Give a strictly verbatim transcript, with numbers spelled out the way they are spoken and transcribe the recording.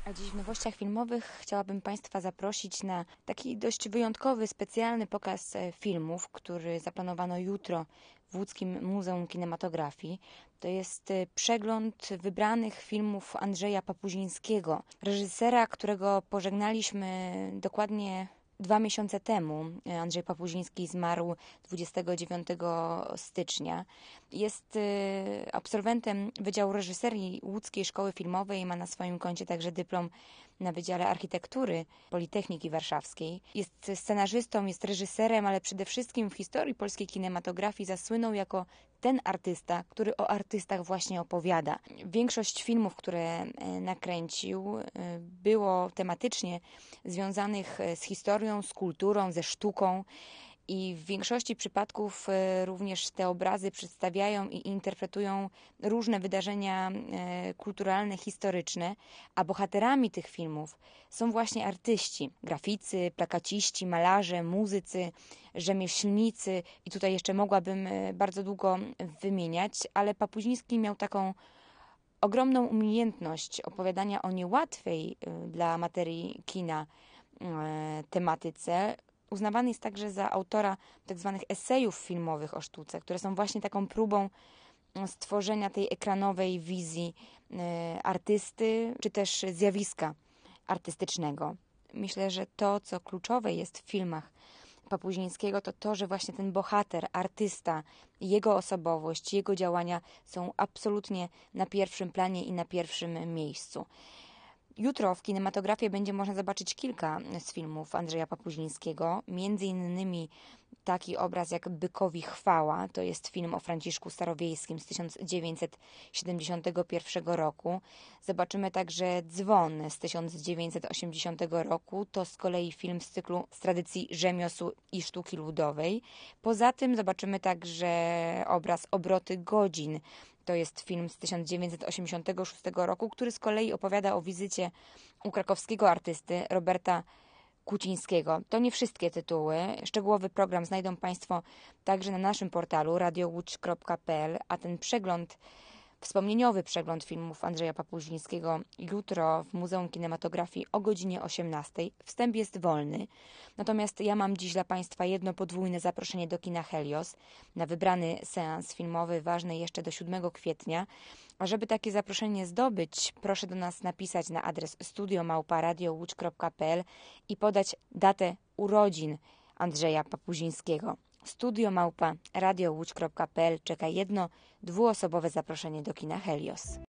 A dziś w nowościach filmowych chciałabym Państwa zaprosić na taki dość wyjątkowy, specjalny pokaz e, filmów, który zaplanowano jutro w Łódzkim Muzeum Kinematografii. To jest e, przegląd wybranych filmów Andrzeja Papuzińskiego, reżysera, którego pożegnaliśmy dokładnie dwa miesiące temu. Andrzej Papuziński zmarł dwudziestego dziewiątego stycznia. Jest y, absolwentem Wydziału Reżyserii Łódzkiej Szkoły Filmowej. Ma na swoim koncie także dyplom na Wydziale Architektury Politechniki Warszawskiej. Jest scenarzystą, jest reżyserem, ale przede wszystkim w historii polskiej kinematografii zasłynął jako ten artysta, który o artystach właśnie opowiada. Większość filmów, które nakręcił, było tematycznie związanych z historią, z kulturą, ze sztuką. I w większości przypadków również te obrazy przedstawiają i interpretują różne wydarzenia kulturalne, historyczne, a bohaterami tych filmów są właśnie artyści, graficy, plakaciści, malarze, muzycy, rzemieślnicy i tutaj jeszcze mogłabym bardzo długo wymieniać, ale Papuziński miał taką ogromną umiejętność opowiadania o niełatwej dla materii kina tematyce. Uznawany jest także za autora tzw. esejów filmowych o sztuce, które są właśnie taką próbą stworzenia tej ekranowej wizji artysty, czy też zjawiska artystycznego. Myślę, że to, co kluczowe jest w filmach Papuzińskiego, to to, że właśnie ten bohater, artysta, jego osobowość, jego działania są absolutnie na pierwszym planie i na pierwszym miejscu. Jutro w kinematografii będzie można zobaczyć kilka z filmów Andrzeja Papuzińskiego, między innymi taki obraz jak Bykowi chwała, to jest film o Franciszku Starowiejskim z tysiąc dziewięćset siedemdziesiątego pierwszego roku. Zobaczymy także Dzwon z tysiąc dziewięćset osiemdziesiątego roku, to z kolei film z cyklu z tradycji rzemiosł i sztuki ludowej. Poza tym zobaczymy także obraz Obroty godzin. To jest film z tysiąc dziewięćset osiemdziesiątego szóstego roku, który z kolei opowiada o wizycie u krakowskiego artysty Roberta Kucińskiego. To nie wszystkie tytuły. Szczegółowy program znajdą Państwo także na naszym portalu radio łódź kropka p l, a ten przegląd, wspomnieniowy przegląd filmów Andrzeja Papuzińskiego jutro w Muzeum Kinematografii o godzinie osiemnastej. Wstęp jest wolny. Natomiast ja mam dziś dla Państwa jedno podwójne zaproszenie do kina Helios na wybrany seans filmowy, ważny jeszcze do siódmego kwietnia. A żeby takie zaproszenie zdobyć, proszę do nas napisać na adres studio małpa radio łódź kropka p l i podać datę urodzin Andrzeja Papuzińskiego. Studio małpa radio łódź kropka p l czeka jedno dwuosobowe zaproszenie do kina Helios.